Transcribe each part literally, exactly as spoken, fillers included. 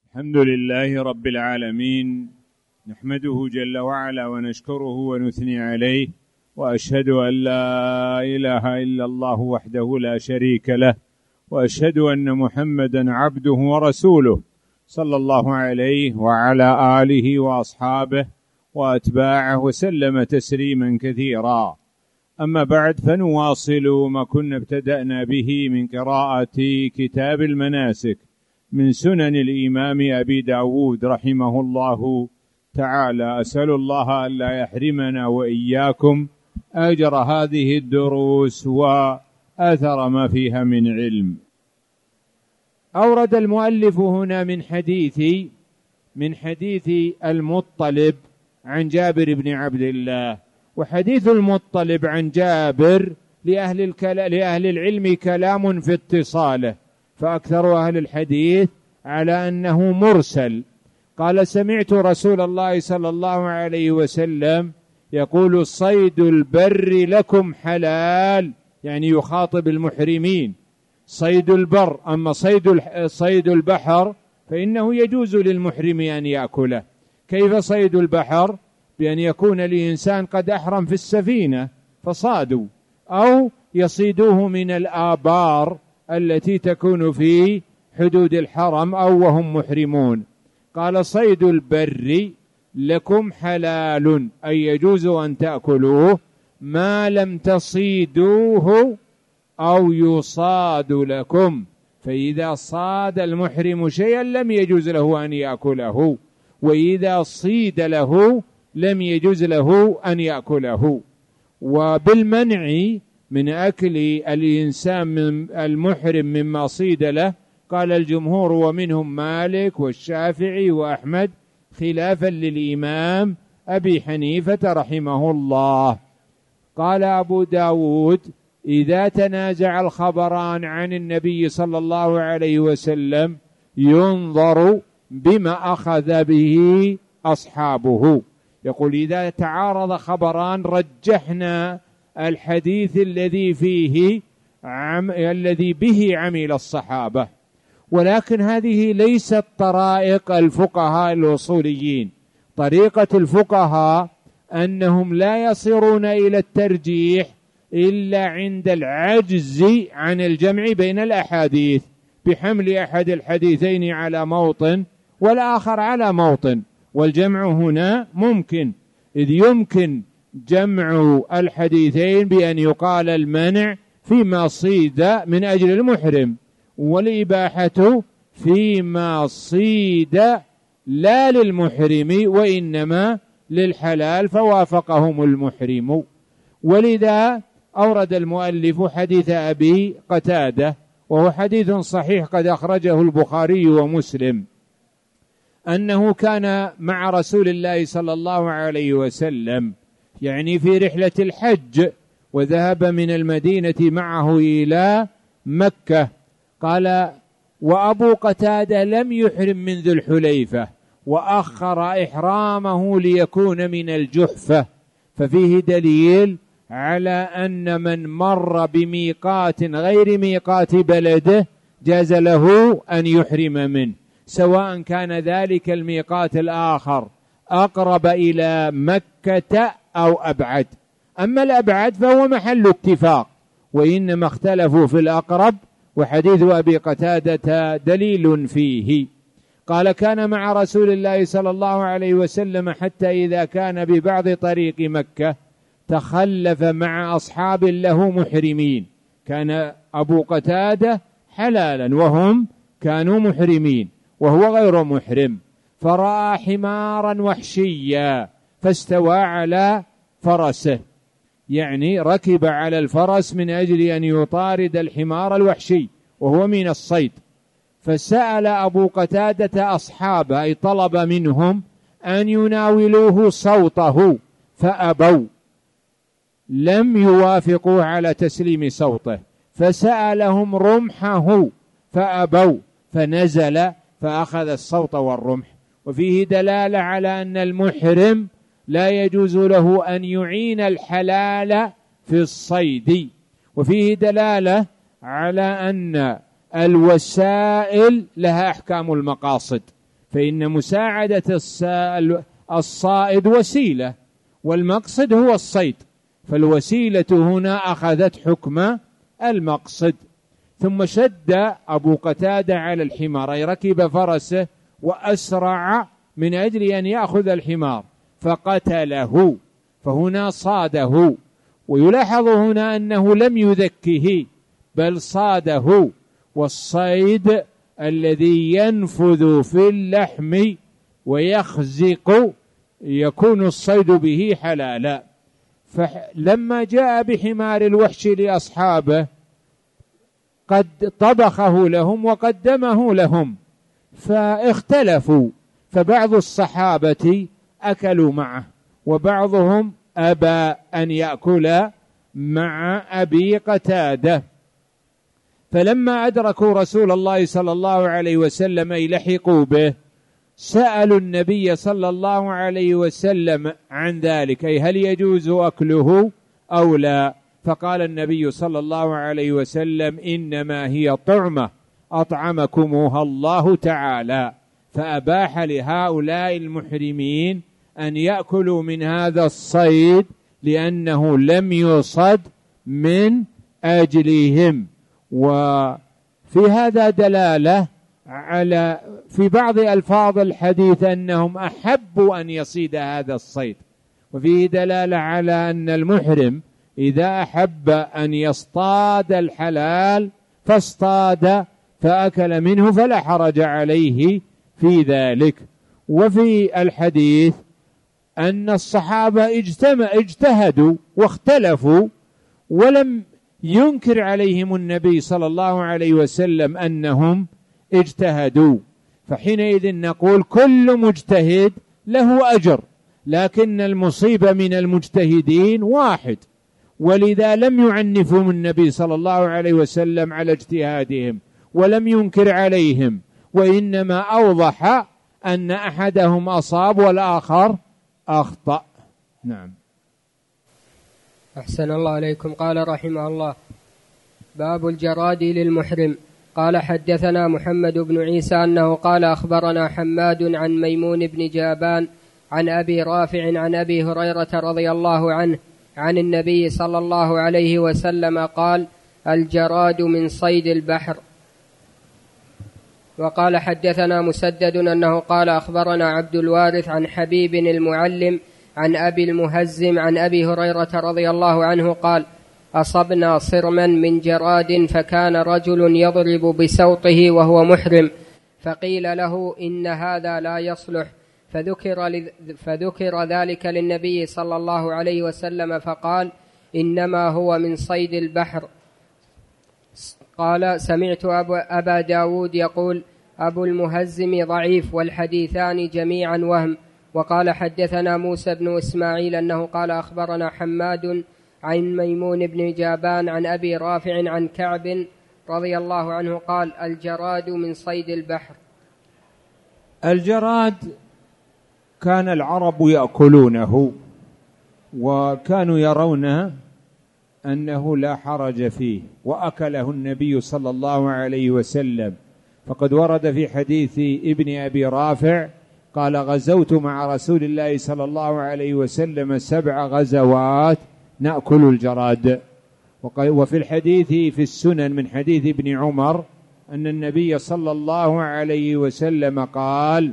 الحمد لله رب العالمين، نحمده جل وعلا ونشكره ونثني عليه، وأشهد أن لا إله إلا الله وحده لا شريك له، وأشهد أن محمدا عبده ورسوله صلى الله عليه وعلى آله وأصحابه وأتباعه وسلم تسليما كثيرا. أما بعد، فنواصل ما كنا ابتدأنا به من قراءة كتاب المناسك من سنن الإمام أبي داود رحمه الله تعالى. أسأل الله أن لا يحرمنا وإياكم أجر هذه الدروس وأثر ما فيها من علم. أورد المؤلف هنا من حديث من حديث المطلب عن جابر بن عبد الله. وحديث المطلب عن جابر لأهل, الكلا لأهل العلم كلام في اتصاله، فأكثر أهل الحديث على أنه مرسل. قال: سمعت رسول الله صلى الله عليه وسلم يقول: صيد البر لكم حلال، يعني يخاطب المحرمين، صيد البر. أما صيد صيد البحر فإنه يجوز للمحرم أن يأكله. كيف صيد البحر؟ بأن يكون الإنسان قد أحرم في السفينة فصادوا، أو يصيدوه من الآبار التي تكون في حدود الحرم أو وهم محرمون. قال: صيد البر لكم حلال، أي يجوز أن تأكلوه ما لم تصيدوه أو يصاد لكم. فإذا صاد المحرم شيئا لم يجوز له أن يأكله، وإذا صيد له لم يجوز له أن يأكله. وبالمنع من أكل الإنسان من المحرم مما صيد له قال الجمهور، ومنهم مالك والشافعي وأحمد، خلافا للإمام أبي حنيفة رحمه الله. قال أبو داود: إذا تنازع الخبران عن النبي صلى الله عليه وسلم ينظر بما أخذ به أصحابه. يقول: إذا تعارض خبران رجحنا الحديث الذي فيه عم الذي به عمل الصحابة. ولكن هذه ليست طرائق الفقهاء الأصوليين. طريقة الفقهاء أنهم لا يصيرون إلى الترجيح إلا عند العجز عن الجمع بين الأحاديث، بحمل أحد الحديثين على موطن والآخر على موطن، والجمع هنا ممكن، إذ يمكن جمع الحديثين بأن يقال المنع فيما صيد من أجل المحرم، والإباحة فيما صيد لا للمحرم وإنما للحلال، فوافقهم المحرم. ولذا أورد المؤلف حديث أبي قتادة، وهو حديث صحيح قد أخرجه البخاري ومسلم، أنه كان مع رسول الله صلى الله عليه وسلم، يعني في رحلة الحج، وذهب من المدينة معه إلى مكة. قال: وأبو قتادة لم يحرم من ذو الحليفة، وأخر إحرامه ليكون من الجحفة. ففيه دليل على أن من مر بميقات غير ميقات بلده جاز له أن يحرم منه، سواء كان ذلك الميقات الآخر أقرب إلى مكة أو أبعد. أما الأبعد فهو محل اتفاق، وإنما اختلفوا في الأقرب، وحديث أبي قتادة دليل فيه. قال: كان مع رسول الله صلى الله عليه وسلم حتى إذا كان ببعض طريق مكة تخلف مع أصحاب له محرمين. كان أبو قتادة حلالا وهم كانوا محرمين وهو غير محرم، فرأى حمارا وحشيا فاستوى على فرسه، يعني ركب على الفرس من أجل أن يطارد الحمار الوحشي وهو من الصيد. فسأل أبو قتادة أصحابه، أي طلب منهم أن يناولوه صوته فأبوا، لم يوافقوا على تسليم صوته. فسألهم رمحه فأبوا، فنزل فأخذ الصوت والرمح. وفيه دلالة على أن المحرم لا يجوز له أن يعين الحلال في الصيد. وفيه دلالة على أن الوسائل لها أحكام المقاصد، فإن مساعدة الصائد وسيلة، والمقصد هو الصيد، فالوسيلة هنا أخذت حكم المقصد. ثم شد أبو قتادة على الحمار، أي ركب فرسه وأسرع من أجل أن يأخذ الحمار فقتله، فهنا صاده. ويلاحظ هنا أنه لم يذكه بل صاده، والصيد الذي ينفذ في اللحم ويخزق يكون الصيد به حلالا. فلما جاء بحمار الوحش لأصحابه قد طبخه لهم وقدمه لهم فاختلفوا، فبعض الصحابة أكلوا معه وبعضهم أبى أن يأكل مع أبي قتادة. فلما أدركوا رسول الله صلى الله عليه وسلم أي لحقوا به سألوا النبي صلى الله عليه وسلم عن ذلك، أي هل يجوز أكله أو لا؟ فقال النبي صلى الله عليه وسلم إنما هي طعمة أطعمكموها الله تعالى، فأباح لهؤلاء المحرمين أن يأكلوا من هذا الصيد لأنه لم يصد من أجلهم. وفي هذا دلالة على في بعض ألفاظ الحديث أنهم أحبوا أن يصيد هذا الصيد، وفيه دلالة على أن المحرم إذا أحب أن يصطاد الحلال فاصطاد فأكل منه فلا حرج عليه في ذلك. وفي الحديث أن الصحابة اجتمع اجتهدوا واختلفوا ولم ينكر عليهم النبي صلى الله عليه وسلم أنهم اجتهدوا، فحينئذ نقول كل مجتهد له أجر، لكن المصيبة من المجتهدين واحد، ولذا لم يعنفهم النبي صلى الله عليه وسلم على اجتهادهم ولم ينكر عليهم، وإنما أوضح أن أحدهم أصاب والآخر أخطأ. نعم. أحسن الله عليكم. قال رحمه الله: باب الجراد للمحرم. قال حدثنا محمد بن عيسى أنه قال أخبرنا حماد عن ميمون بن جابان عن أبي رافع عن أبي هريرة رضي الله عنه عن النبي صلى الله عليه وسلم قال: الجراد من صيد البحر. وقال حدثنا مسدد أنه قال أخبرنا عبد الوارث عن حبيب المعلم عن أبي المهزم عن أبي هريرة رضي الله عنه قال: أصبنا صرما من جراد فكان رجل يضرب بسوطه وهو محرم، فقيل له إن هذا لا يصلح، فذكر, فذكر ذلك للنبي صلى الله عليه وسلم فقال: إنما هو من صيد البحر. قال: سمعت أبا داود يقول: أبو المهزم ضعيف والحديثان جميعا وهم. وقال حدثنا موسى بن إسماعيل أنه قال أخبرنا حماد عن ميمون بن جابان عن أبي رافع عن كعب رضي الله عنه قال: الجراد من صيد البحر. الجراد كان العرب يأكلونه وكانوا يرون أنه لا حرج فيه، وأكله النبي صلى الله عليه وسلم، فقد ورد في حديث ابن أبي رافع قال: غزوت مع رسول الله صلى الله عليه وسلم سبع غزوات نأكل الجراد. وفي الحديث في السنن من حديث ابن عمر أن النبي صلى الله عليه وسلم قال: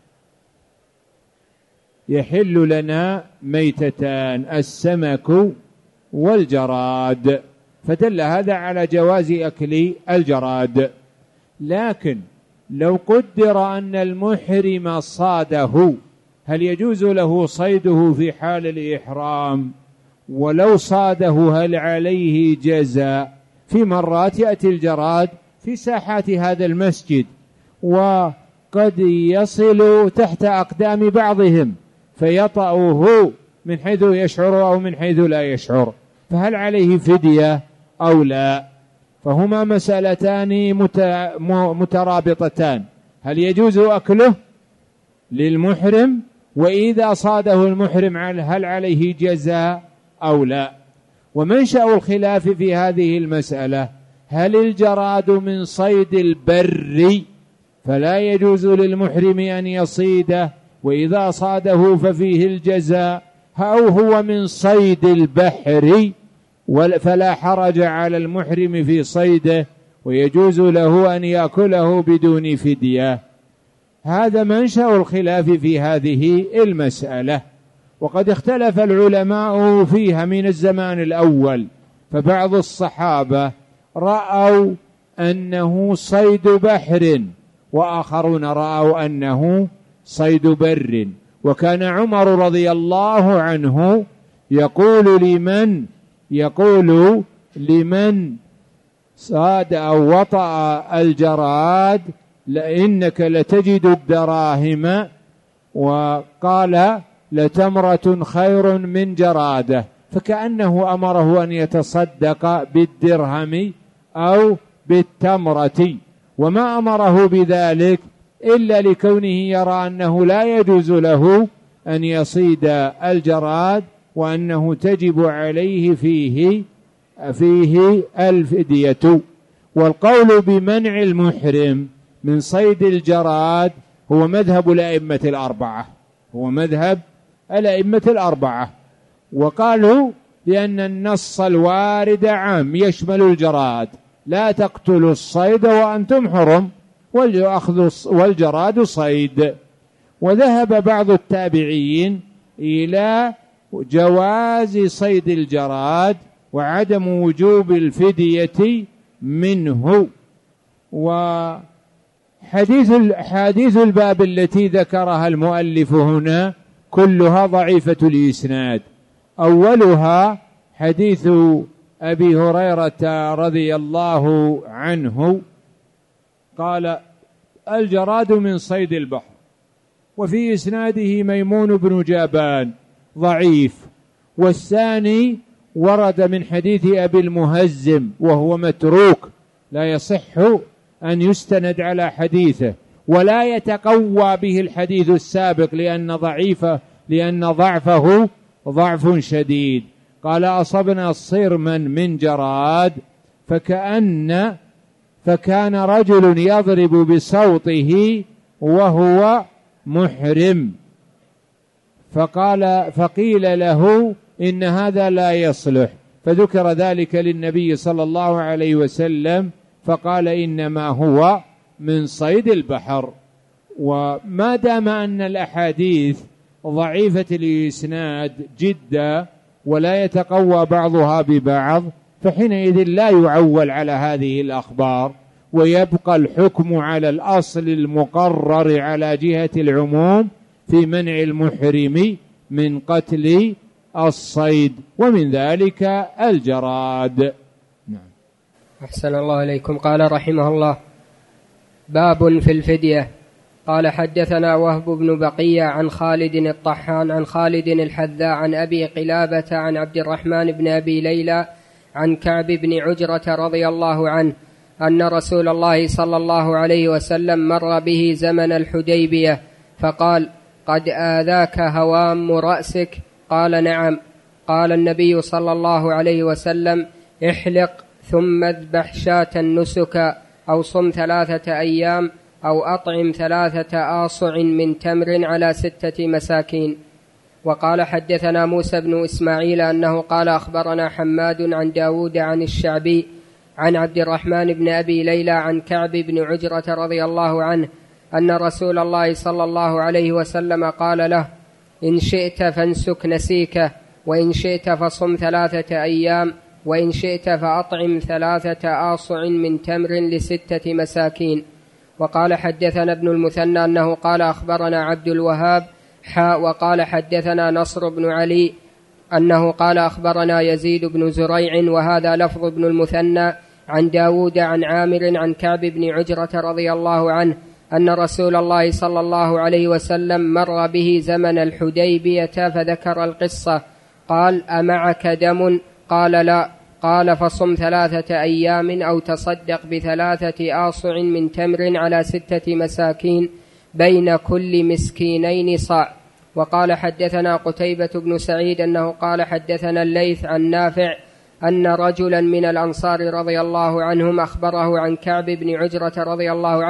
يحل لنا ميتتان السمك والجراد، فدل هذا على جواز أكل الجراد. لكن لو قدر أن المحرم صاده هل يجوز له صيده في حال الإحرام؟ ولو صاده هل عليه جزاء؟ في مرات يأتي الجراد في ساحات هذا المسجد وقد يصل تحت أقدام بعضهم فيطأه من حيث يشعر أو من حيث لا يشعر، فهل عليه فدية أو لا؟ فهما مسألتان مترابطتان: هل يجوز أكله للمحرم؟ وإذا صاده المحرم هل عليه جزاء أو لا؟ ومنشأ الخلاف في هذه المسألة: هل الجراد من صيد البر فلا يجوز للمحرم أن يصيده، وإذا صاده ففيه الجزاء، أو هو من صيد البحر فلا حرج على المحرم في صيده، ويجوز له أن يأكله بدون فدية. هذا منشأ الخلاف في هذه المسألة، وقد اختلف العلماء فيها من الزمان الأول، فبعض الصحابة رأوا أنه صيد بحر، وآخرون رأوا أنه صيد بر. وكان عمر رضي الله عنه يقول لمن يقول لمن صاد أو وطأ الجراد لإنك لتجد الدراهم، وقال لتمرة خير من جرادة، فكأنه أمره أن يتصدق بالدرهم أو بالتمرة، وما أمره بذلك إلا لكونه يرى أنه لا يجوز له أن يصيد الجراد، وأنه تجب عليه فيه فيه الفدية. والقول بمنع المحرم من صيد الجراد هو مذهب الأئمة الأربعة هو مذهب الأئمة الأربعة وقالوا لأن النص الوارد عام يشمل الجراد، لا تقتلوا الصيد وأنتم حرم، والجراد صيد. وذهب بعض التابعين إلى جواز صيد الجراد وعدم وجوب الفدية منه. وحديث حديث الباب التي ذكرها المؤلف هنا كلها ضعيفة الإسناد. أولها حديث أبي هريرة رضي الله عنه قال الجراد من صيد البحر، وفي إسناده ميمون بن جابان ضعيف. والثاني ورد من حديث أبي المهزم وهو متروك، لا يصح أن يستند على حديثه، ولا يتقوى به الحديث السابق لأن ضعيفه لأن ضعفه ضعف شديد. قال أصبنا صرما من جراد، فكأن فكان رجل يضرب بصوته وهو محرم، فقال فقيل له إن هذا لا يصلح، فذكر ذلك للنبي صلى الله عليه وسلم فقال إنما هو من صيد البحر. وما دام أن الأحاديث ضعيفة الإسناد جدا ولا يتقوى بعضها ببعض، فحينئذ لا يعول على هذه الأخبار، ويبقى الحكم على الأصل المقرر على جهة العموم في منع المحرم من قتل الصيد، ومن ذلك الجراد. نعم. أحسن الله إليكم. قال رحمه الله: باب في الفدية. قال حدثنا وهب بن بقية عن خالد الطحان عن خالد الحذاء عن أبي قلابة عن عبد الرحمن بن أبي ليلى عن كعب بن عجرة رضي الله عنه أن رسول الله صلى الله عليه وسلم مر به زمن الحديبية فقال: قد آذاك هوام رأسك؟ قال: نعم. قال النبي صلى الله عليه وسلم: احلق ثم اذبح شاة نسكا، أو صم ثلاثة أيام، أو أطعم ثلاثة آصع من تمر على ستة مساكين. وقال حدثنا موسى بن إسماعيل أنه قال أخبرنا حماد عن داود عن الشعبي عن عبد الرحمن بن أبي ليلى عن كعب بن عجرة رضي الله عنه أن رسول الله صلى الله عليه وسلم قال له: إن شئت فانسك نسيكه، وإن شئت فصم ثلاثة أيام، وإن شئت فأطعم ثلاثة آصع من تمر لستة مساكين. وقال حدثنا ابن المثنى أنه قال أخبرنا عبد الوهاب حاء وقال حدثنا نصر بن علي أنه قال أخبرنا يزيد بن زريع، وهذا لفظ ابن المثنى، عن داود عن عامر عن كعب بن عجرة رضي الله عنه أن رسول الله صلى الله عليه وسلم مر به زمن الحديبية فذكر القصة. قال: أمعك دم؟ قال: لا. قال: فصم ثلاثة أيام أو تصدق بثلاثة آصع من تمر على ستة مساكين بين كل مسكينين صاع. وقال حدثنا قتيبة بن سعيد أنه قال حدثنا الليث عن نافع أن رجلا من الأنصار رضي الله عنهم أخبره عن كعب بن عجرة رضي الله عنه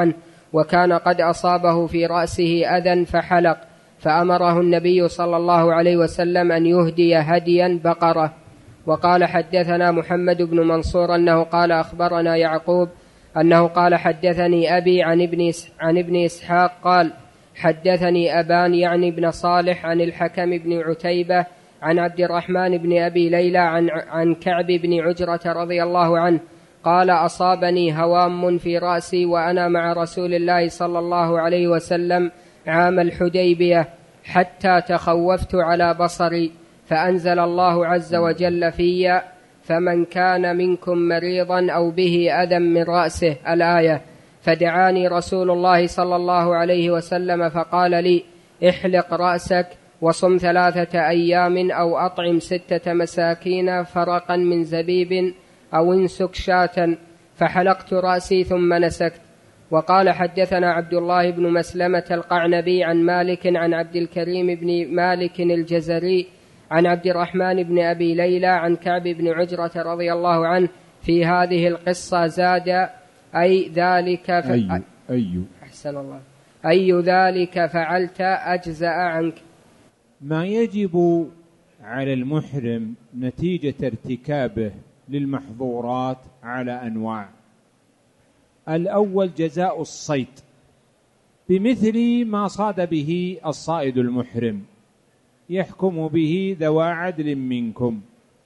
وكان قد أصابه في رأسه أذى فحلق، فأمره النبي صلى الله عليه وسلم أن يهدي هديا بقرة. وقال حدثنا محمد بن منصور أنه قال أخبرنا يعقوب أنه قال حدثني أبي عن ابن, عن ابن إسحاق قال حدثني أبان يعني بن صالح عن الحكم بن عتيبة عن عبد الرحمن بن أبي ليلى عن, عن كعب بن عجرة رضي الله عنه قال أصابني هوام في رأسي وأنا مع رسول الله صلى الله عليه وسلم عام الحديبية حتى تخوفت على بصري، فأنزل الله عز وجل في فمن كان منكم مريضا أو به أذى من رأسه الآية. فدعاني رسول الله صلى الله عليه وسلم فقال لي احلق رأسك وصم ثلاثة أيام أو أطعم ستة مساكين فرقا من زبيب أو انسك شاة، فحلقت رأسي ثم نسكت. وقال حدثنا عبد الله بن مسلمة القعنبي عن مالك عن عبد الكريم بن مالك الجزري عن عبد الرحمن بن أبي ليلى عن كعب بن عجرة رضي الله عنه في هذه القصة زاد أي ذلك ف... أي أي أحسن الله أي ذلك فعلت أجزأ عنك. ما يجب على المحرم نتيجة ارتكابه للمحظورات على أنواع. الأول جزاء الصيد بمثل ما صاد به الصائد المحرم يحكم به ذوى عدل منكم.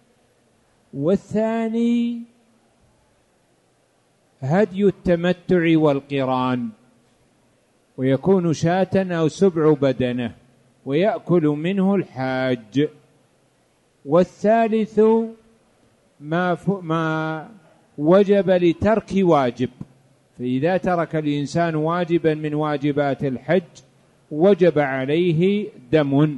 والثاني هدي التمتع والقران، ويكون شاة أو سبع بدنه ويأكل منه الحاج. والثالث ما, ما وجب لترك واجب، فإذا ترك الإنسان واجبا من واجبات الحج وجب عليه دم.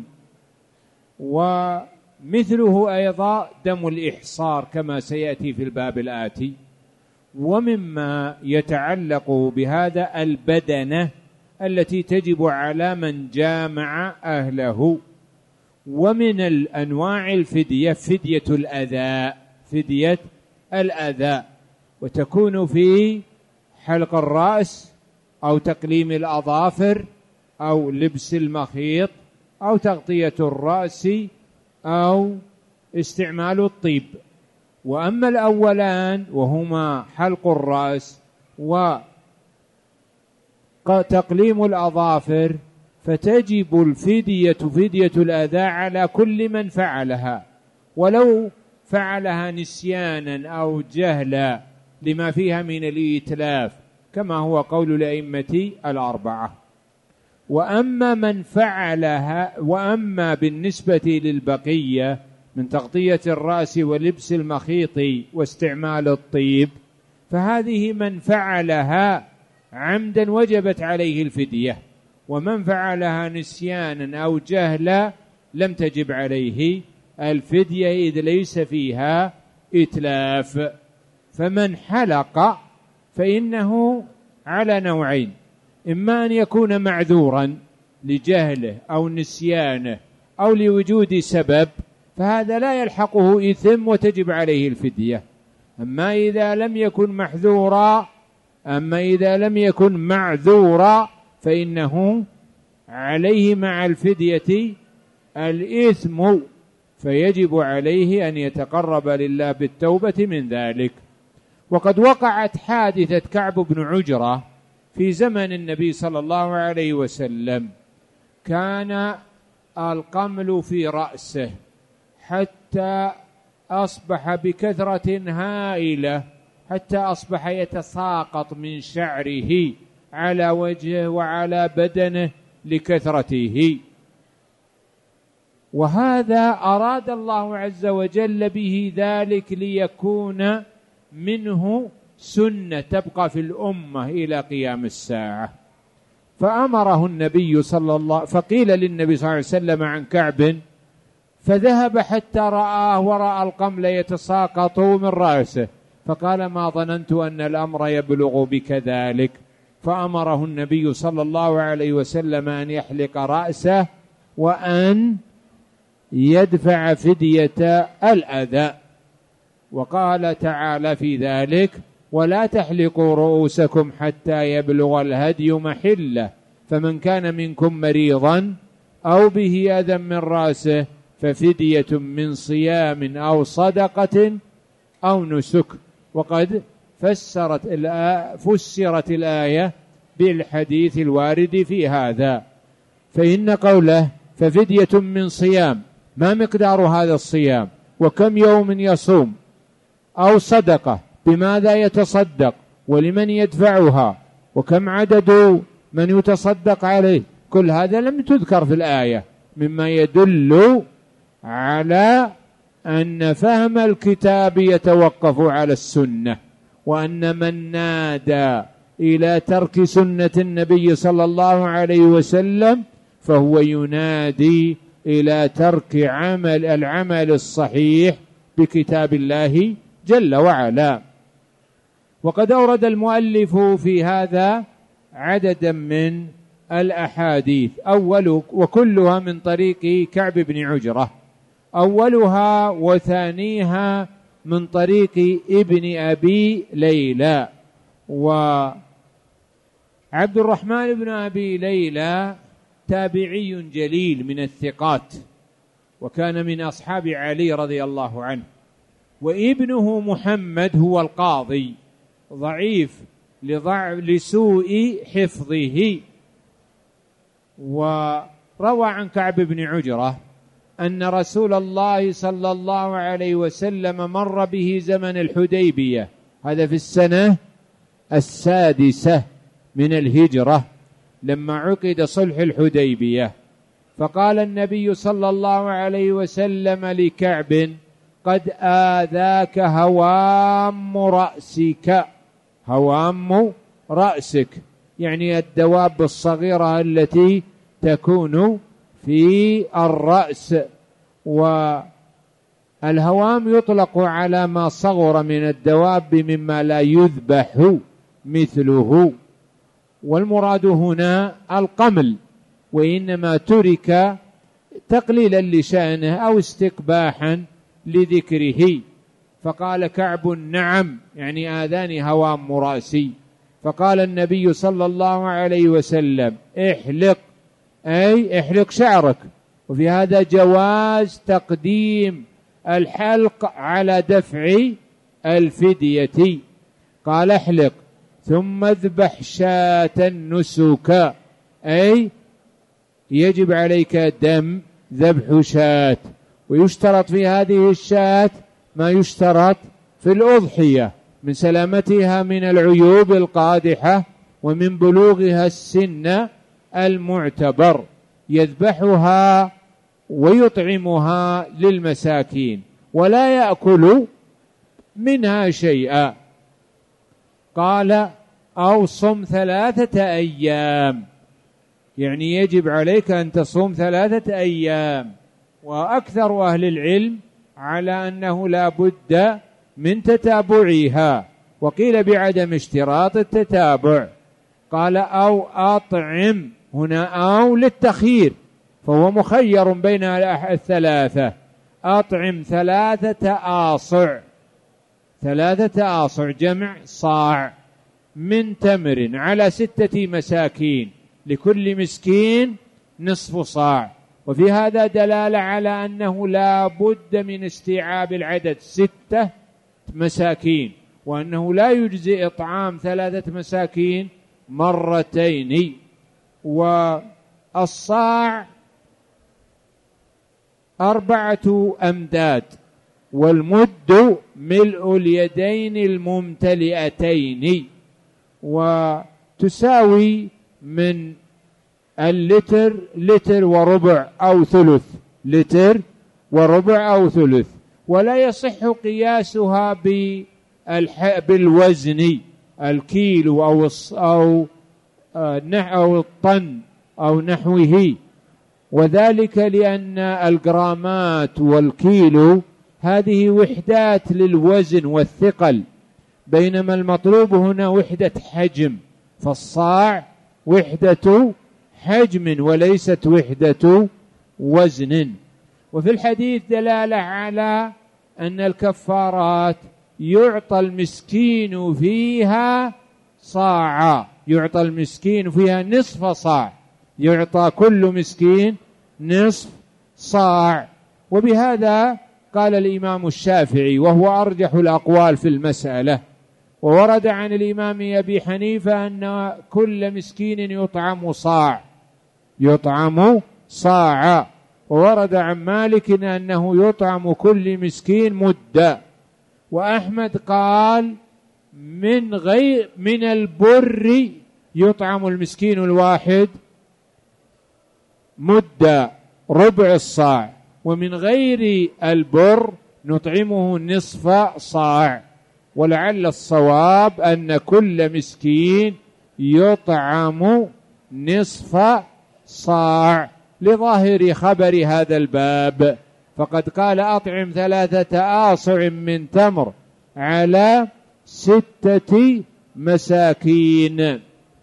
ومثله أيضا دم الإحصار كما سيأتي في الباب الآتي. ومما يتعلق بهذا البدنة التي تجب على من جامع أهله. ومن الأنواع الفدية فدية الأذى، فدية الأذى، وتكون في حلق الرأس أو تقليم الأظافر أو لبس المخيط أو تغطية الرأس أو استعمال الطيب. وأما الأولان وهما حلق الرأس وتقليم الأظافر فتجب الفدية فدية الأذى على كل من فعلها، ولو فعلها نسيانا أو جهلا لما فيها من الإتلاف كما هو قول الأئمة الأربعة. وأما من فعلها وأما بالنسبة للبقية من تغطية الرأس ولبس المخيط واستعمال الطيب فهذه من فعلها عمدا وجبت عليه الفدية، ومن فعلها نسيانا أو جهلا لم تجب عليه الفدية إذ ليس فيها إتلاف. فمن حلق فإنه على نوعين: إما أن يكون معذورا لجهله أو نسيانه أو لوجود سبب فهذا لا يلحقه إثم وتجب عليه الفدية. أما إذا لم يكن محذورا أما إذا لم يكن معذورا فإنه عليه مع الفدية الإثم، فيجب عليه أن يتقرب لله بالتوبة من ذلك. وقد وقعت حادثة كعب بن عجرة في زمن النبي صلى الله عليه وسلم، كان القمل في رأسه حتى أصبح بكثرة هائلة، حتى أصبح يتساقط من شعره على وجهه وعلى بدنه لكثرته. وهذا أراد الله عز وجل به ذلك ليكون منه سنة تبقى في الأمة إلى قيام الساعة. فأمره النبي صلى الله فقيل للنبي صلى الله عليه وسلم عن كعب فذهب حتى رآه ورأى القمل يتساقط من رأسه، فقال: ما ظننت أن الأمر يبلغ بك ذلك. فأمره النبي صلى الله عليه وسلم أن يحلق رأسه وأن يدفع فدية الأذى. وقال تعالى في ذلك: ولا تحلقوا رؤوسكم حتى يبلغ الهدي محله، فمن كان منكم مريضا أو به أذى من رأسه ففدية من صيام أو صدقة أو نسك. وقد فسرت فسرت الآية بالحديث الوارد في هذا. فإن قوله ففدية من صيام، ما مقدار هذا الصيام وكم يوم يصوم، أو صدقة بماذا يتصدق ولمن يدفعها وكم عدد من يتصدق عليه، كل هذا لم تذكر في الآية، مما يدل على أن فهم الكتاب يتوقف على السنة، وأن من نادى إلى ترك سنة النبي صلى الله عليه وسلم فهو ينادي إلى ترك عمل العمل الصحيح بكتاب الله جل وعلا. وقد أورد المؤلف في هذا عددا من الأحاديث، أول وكلها من طريق كعب بن عجرة، أولها وثانيها من طريق ابن أبي ليلى. وعبد الرحمن بن أبي ليلى تابعي جليل من الثقات، وكان من أصحاب علي رضي الله عنه، وابنه محمد هو القاضي ضعيف لسوء حفظه. وروى عن كعب بن عجرة أن رسول الله صلى الله عليه وسلم مر به زمن الحديبية، هذا في السنة السادسة من الهجرة لما عقد صلح الحديبية، فقال النبي صلى الله عليه وسلم لكعب قد آذاك هوام رأسك، هوام رأسك يعني الدواب الصغيرة التي تكون في الرأس. والهوام يطلق على ما صغر من الدواب مما لا يذبح مثله، والمراد هنا القمل، وإنما ترك تقليلا لشأنه أو استقباحا لذكره. فقال كعب نعم، يعني آذاني هوام رأسي. فقال النبي صلى الله عليه وسلم احلق، أي احلق شعرك. وفي هذا جواز تقديم الحلق على دفع الفدية. قال احلق ثم اذبح شاة نسكا، أي يجب عليك دم ذبح شاة. ويشترط في هذه الشاة ما يشترط في الأضحية من سلامتها من العيوب القادحة ومن بلوغها السن المعتبر، يذبحها ويطعمها للمساكين ولا يأكل منها شيئا. قال أو صم ثلاثة أيام، يعني يجب عليك أن تصوم ثلاثة أيام. وأكثر أهل العلم على أنه لا بد من تتابعها، وقيل بعدم اشتراط التتابع. قال أو أطعم، هنا أو للتخيير، فهو مخير بين الثلاثة. أطعم ثلاثة آصع، ثلاثة آصع جمع صاع من تمر على ستة مساكين، لكل مسكين نصف صاع. وفي هذا دلالة على أنه لا بد من استيعاب العدد ستة مساكين، وأنه لا يجزي إطعام ثلاثة مساكين مرتين. والصاع أربعة أمداد، والمد ملء اليدين الممتلئتين، وتساوي من اللتر لتر وربع أو ثلث، لتر وربع أو ثلث. ولا يصح قياسها بالوزن الكيلو أو أو أو الطن أو نحوه، وذلك لأن الجرامات والكيلو هذه وحدات للوزن والثقل، بينما المطلوب هنا وحدة حجم، فالصاع وحدة حجم وليست وحدة وزن. وفي الحديث دلالة على أن الكفارات يعطى المسكين فيها صاعا، يعطى المسكين فيها نصف صاع، يعطى كل مسكين نصف صاع. وبهذا قال الإمام الشافعي وهو أرجح الأقوال في المسألة. وورد عن الإمام أبي حنيفة أن كل مسكين يطعم صاع، يطعم صاعا. وورد عن مالك أنه يطعم كل مسكين مدة. وأحمد قال من غير من البر يطعم المسكين الواحد مدة ربع الصاع، ومن غير البر نطعمه نصف صاع. ولعل الصواب أن كل مسكين يطعم نصف صاع لظاهر خبر هذا الباب، فقد قال أطعم ثلاثة آصع من تمر على ستة مساكين.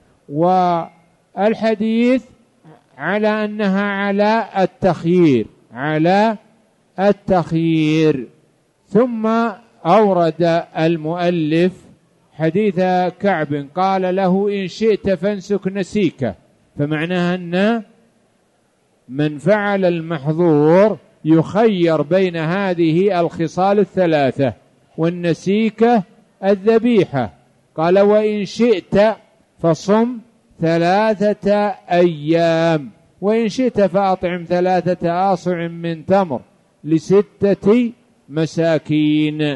والحديث على أنها على التخيير، على التخيير. ثم أورد المؤلف حديث كعب قال له إن شئت فانسك نسيكه، فمعناها أن من فعل المحظور يخير بين هذه الخصال الثلاثة، والنسيكة الذبيحة. قال وإن شئت فصم ثلاثة أيام، وإن شئت فأطعم ثلاثة آصع من تمر لستة مساكين.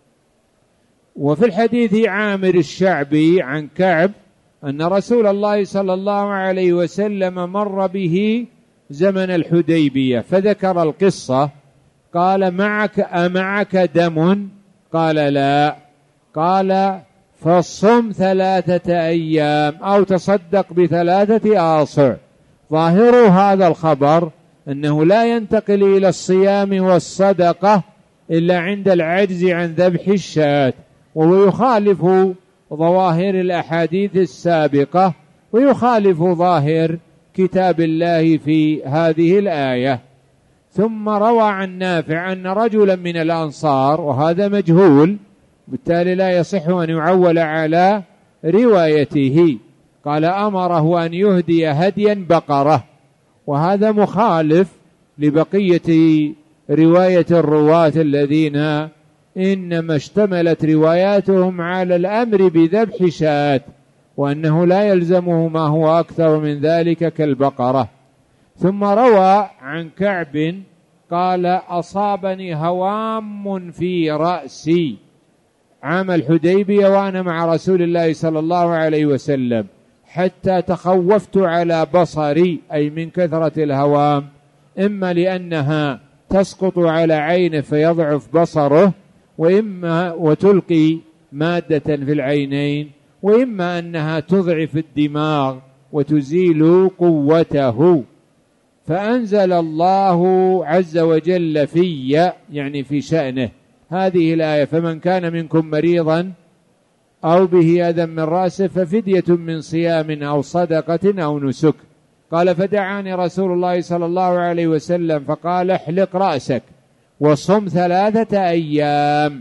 وفي الحديث عامر الشعبي عن كعب أن رسول الله صلى الله عليه وسلم مر به زمن الحديبية فذكر القصة، قال معك أمعك دم؟ قال لا. قال فصم ثلاثة أيام أو تصدق بثلاثة آصع. ظاهر هذا الخبر أنه لا ينتقل إلى الصيام والصدقة إلا عند العجز عن ذبح الشاة، وهو يخالف ظواهر الأحاديث السابقة ويخالف ظاهر كتاب الله في هذه الآية. ثم روى عن نافع أن رجلا من الأنصار، وهذا مجهول بالتالي لا يصح أن يعول على روايته، قال أمره أن يهدي هديا بقرة، وهذا مخالف لبقية رواية الرواة الذين إنما اشتملت رواياتهم على الأمر بذبح شاة، وأنه لا يلزمه ما هو أكثر من ذلك كالبقرة. ثم روى عن كعب قال أصابني هوام في رأسي عام الحديبية وأنا مع رسول الله صلى الله عليه وسلم حتى تخوفت على بصري، أي من كثرة الهوام، إما لأنها تسقط على عينه فيضعف بصره، وإما وتلقي مادة في العينين، وإما أنها تضعف الدماغ وتزيل قوته. فأنزل الله عز وجل في يعني في شأنه هذه الآية فمن كان منكم مريضا أو به أذى من رأسه ففدية من صيام أو صدقة أو نسك. قال فدعاني رسول الله صلى الله عليه وسلم فقال احلق رأسك وصم ثلاثة أيام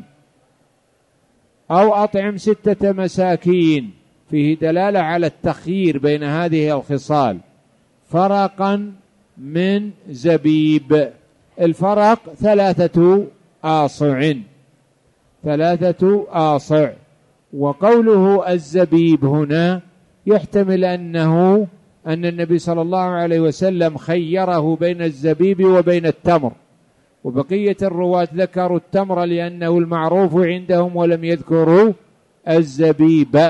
أو أطعم ستة مساكين. فيه دلالة على التخيير بين هذه الخصال. فرقا من زبيب، الفرق ثلاثة آصع، ثلاثة آصع. وقوله الزبيب هنا يحتمل أنه أن النبي صلى الله عليه وسلم خيره بين الزبيب وبين التمر، وبقية الرواة ذكروا التمر لأنه المعروف عندهم ولم يذكروا الزبيب.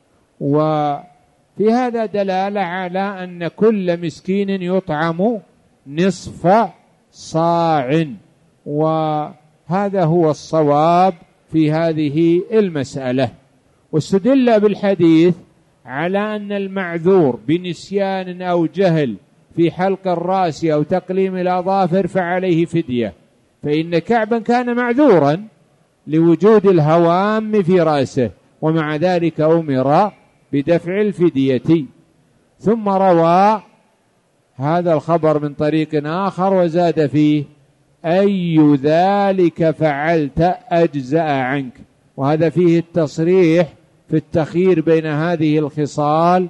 وفي هذا دلالة على أن كل مسكين يطعم نصف صاع، وهذا هو الصواب في هذه المسألة. واستدل بالحديث على أن المعذور بنسيان أو جهل في حلق الرأس أو تقليم الأظافر فعليه فدية، فإن كعبا كان معذورا لوجود الهوام في رأسه، ومع ذلك أمر بدفع الفدية. ثم روى هذا الخبر من طريق آخر وزاد فيه أي ذلك فعلت أجزأ عنك، وهذا فيه التصريح في التخيير بين هذه الخصال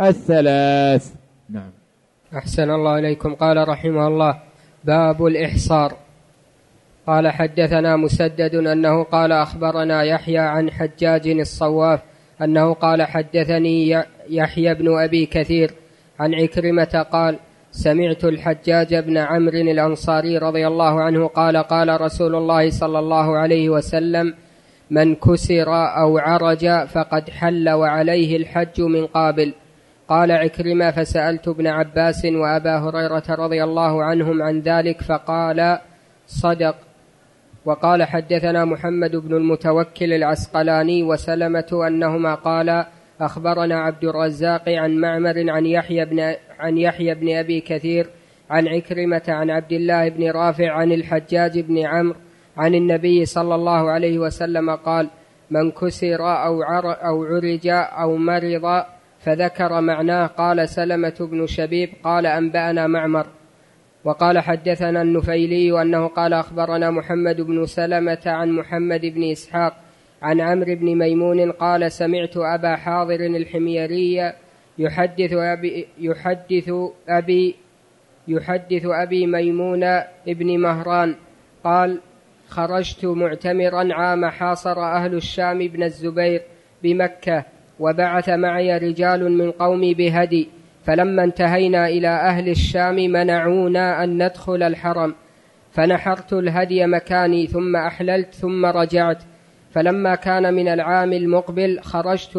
الثلاث. نعم. أحسن الله إليكم. قال رحمه الله: باب الإحصار. قال: حدثنا مسدد أنه قال أخبرنا يحيى عن حجاج الصواف أنه قال: حدثني يحيى بن أبي كثير عن عكرمة قال: سمعت الحجاج بن عمرو الأنصاري رضي الله عنه قال: قال رسول الله صلى الله عليه وسلم: من كسر أو عرج فقد حل وعليه الحج من قابل. قال عكرمة: فسألت ابن عباس وأبا هريرة رضي الله عنهم عن ذلك فقال: صدق. وقال: حدثنا محمد بن المتوكل العسقلاني وسلمة أنهما قال: أخبرنا عبد الرزاق عن معمر عن يحيى بن, عن يحيى بن أبي كثير عن عكرمة عن عبد الله بن رافع عن الحجاج بن عمرو عن النبي صلى الله عليه وسلم قال: من كسر أو, عر أو عرج أو مرض، فذكر معناه. قال سلمة بن شبيب قال: أنبأنا معمر. وقال: حدثنا النفيلي أنه قال: أخبرنا محمد بن سلمة عن محمد بن إسحاق عن عمرو بن ميمون قال: سمعت أبا حاضر الحميري يحدث أبي, يحدث أبي, يحدث أبي ميمون ابن مهران قال: خرجت معتمرا عام حاصر أهل الشام بن الزبير بمكة، وبعث معي رجال من قومي بهدي، فلما انتهينا إلى أهل الشام منعونا أن ندخل الحرم، فنحرت الهدي مكاني ثم أحللت ثم رجعت. فلما كان من العام المقبل خرجت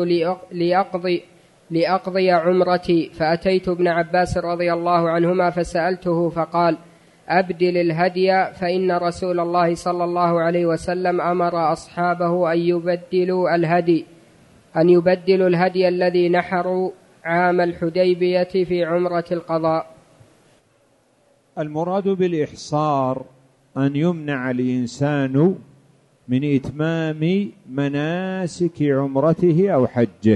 لأقضي, لأقضي عمرتي، فأتيت ابن عباس رضي الله عنهما فسألته فقال: أبدل الهدي، فإن رسول الله صلى الله عليه وسلم أمر أصحابه أن يبدلوا الهدي أن يبدلوا الهدي الذي نحروا عام الحديبية في عمرة القضاء. المراد بالإحصار أن يمنع الإنسان من إتمام مناسك عمرته أو حجه.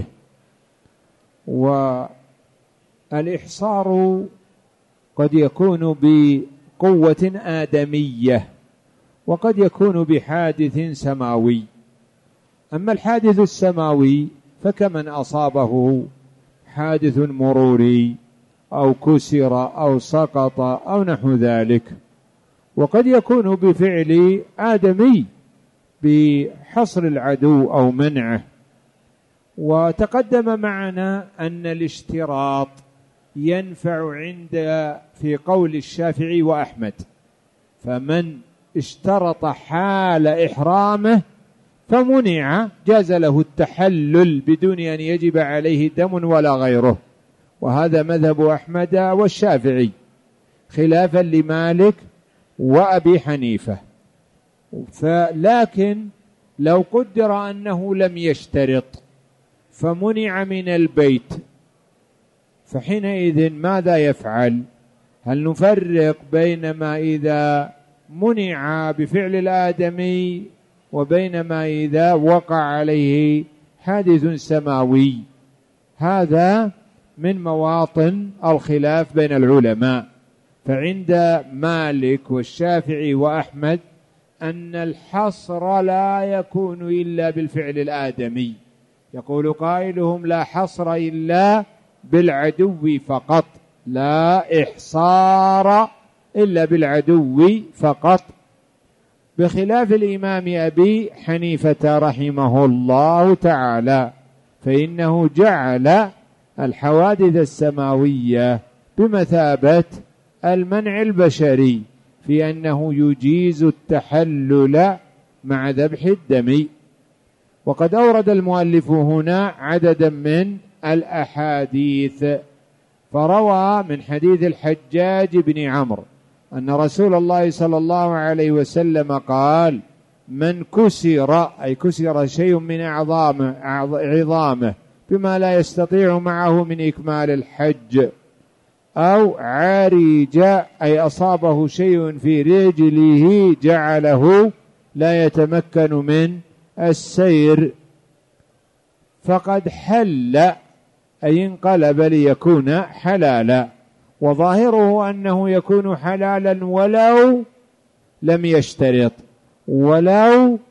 والإحصار قد يكون بقوة آدمية وقد يكون بحادث سماوي. أما الحادث السماوي فكمن أصابه حادث مروري أو كسر أو سقط أو نحو ذلك، وقد يكون بفعل آدمي بحصر العدو أو منعه. وتقدم معنا أن الاشتراط ينفع عند في قول الشافعي وأحمد، فمن اشترط حال إحرامه فمنع جاز له التحلل بدون أن يجب عليه دم ولا غيره، وهذا مذهب أحمد والشافعي خلافا لمالك وأبي حنيفة. لكن لو قدر أنه لم يشترط فمنع من البيت، فحينئذ ماذا يفعل؟ هل نفرق بين ما إذا منع بفعل الآدمي وبين ما إذا وقع عليه حادث سماوي؟ هذا من مواطن الخلاف بين العلماء. فعند مالك والشافعي وأحمد أن الحصر لا يكون إلا بالفعل الآدمي. يقول قائلهم: لا حصر إلا بالعدو فقط، لا إحصار إلا بالعدو فقط، بخلاف الإمام أبي حنيفة رحمه الله تعالى، فإنه جعل الحوادث السماوية بمثابة المنع البشري في أنه يجيز التحلل مع ذبح الدم. وقد أورد المؤلف هنا عددا من الأحاديث، فروى من حديث الحجاج بن عمرو أن رسول الله صلى الله عليه وسلم قال: من كسر، أي كسر شيء من أعظامه عظامه بما لا يستطيع معه من إكمال الحج، أو عرج، أي أصابه شيء في رجله جعله لا يتمكن من السير، فقد حل، أي انقلب ليكون حلالا. وظاهره أنه يكون حلالا ولو لم يشترط، ولو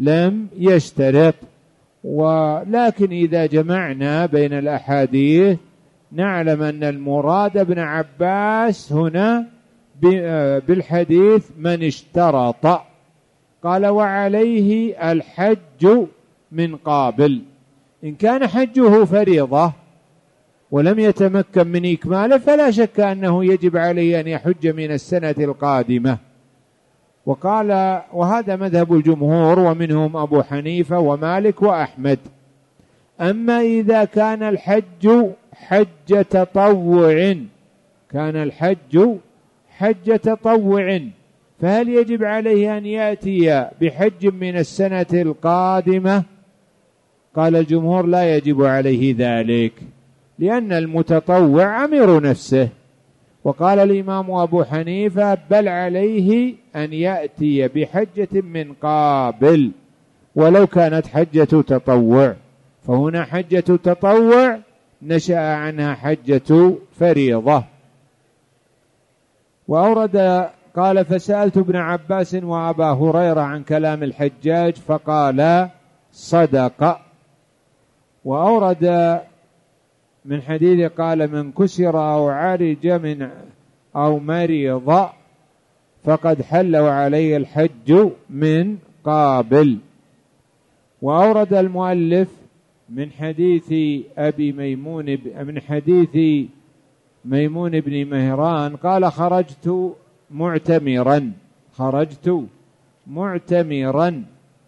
لم يشترط. ولكن إذا جمعنا بين الأحاديث نعلم أن المراد ابن عباس هنا بالحديث من اشترط. قال وعليه الحج من قابل. إن كان حجه فريضة ولم يتمكن من إكماله فلا شك أنه يجب عليه أن يحج من السنة القادمة. وقال وهذا مذهب الجمهور ومنهم أبو حنيفة ومالك وأحمد. أما إذا كان الحج حج تطوع كان الحج حج تطوع فهل يجب عليه أن يأتي بحج من السنة القادمة؟ قال الجمهور لا يجب عليه ذلك، لأن المتطوع أمير نفسه. وقال الإمام أبو حنيفة بل عليه أن يأتي بحجة من قابل ولو كانت حجة تطوع، فهنا حجة تطوع نشأ عنها حجة فريضة. وأورد قال فسألت ابن عباس وأبا هريرة عن كلام الحجاج فقال صدق. وأورد من حديث قال من كسر أو عرج من أو مريض فقد حل وعليه الحج من قابل. وأورد المؤلف من حديث أبي ميمون من حديث ميمون بن مهران قال خرجت معتمرا خرجت معتمرا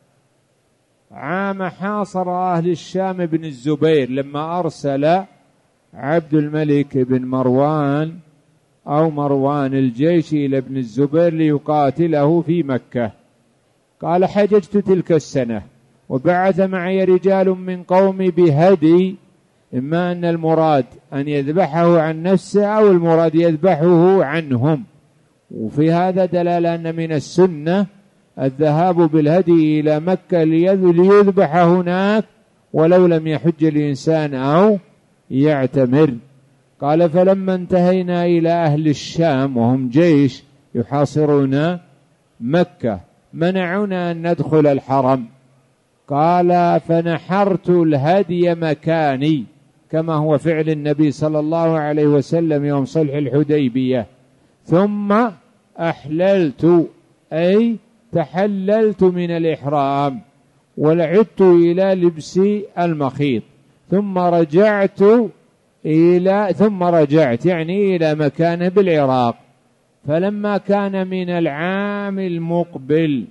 عام حاصر أهل الشام بن الزبير لما أرسل عبد الملك بن مروان أو مروان الجيش إلى ابن الزبير ليقاتله في مكة. قال حججت تلك السنة وبعث معي رجال من قومي بهدي، إما أن المراد أن يذبحه عن نفسه أو المراد يذبحه عنهم. وفي هذا دلالة أن من السنة الذهاب بالهدي إلى مكة ليذبح هناك ولو لم يحج الإنسان أو يعتمر. قال فلما انتهينا إلى أهل الشام وهم جيش يحاصرون مكة منعونا أن ندخل الحرم. قال فنحرت الهدي مكاني كما هو فعل النبي صلى الله عليه وسلم يوم صلح الحديبية، ثم أحللت أي تحللت من الإحرام ولعدت إلى لبس المخيط ثم رجعت إلى ثم رجعت يعني إلى مكانه بالعراق. فلما كان من العام المقبل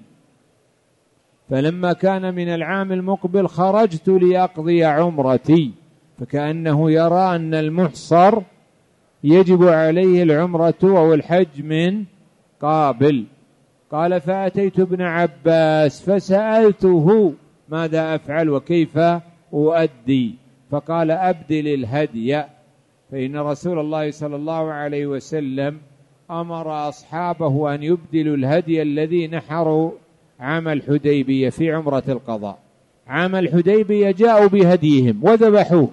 فلما كان من العام المقبل خرجت لأقضي عمرتي، فكأنه يرى أن المحصر يجب عليه العمرة أو الحج من قابل. قال فأتيت ابن عباس فسألته ماذا أفعل وكيف أؤدي؟ فقال أبدل الهدي، فإن رسول الله صلى الله عليه وسلم أمر أصحابه أن يبدلوا الهدي الذي نحروا عام الحديبية في عمرة القضاء. عام الحديبية جاءوا بهديهم وذبحوه،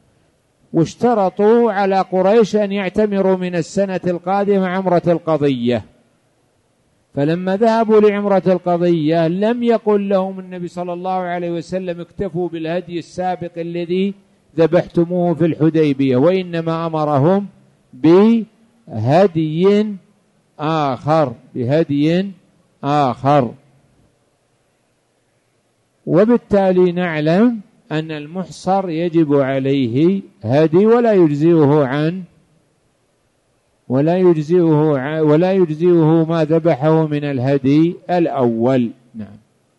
واشترطوا على قريش أن يعتمروا من السنة القادمة عمرة القضية. فلما ذهبوا لعمرة القضية لم يقل لهم النبي صلى الله عليه وسلم اكتفوا بالهدي السابق الذي ذبحتموه في الحديبية، وإنما أمرهم بهدي آخر بهدي آخر. وبالتالي نعلم أن المحصر يجب عليه هدي ولا يجزئه عن ولا يجزئه ولا يجزئه ما ذبحه من الهدي الأول. نعم.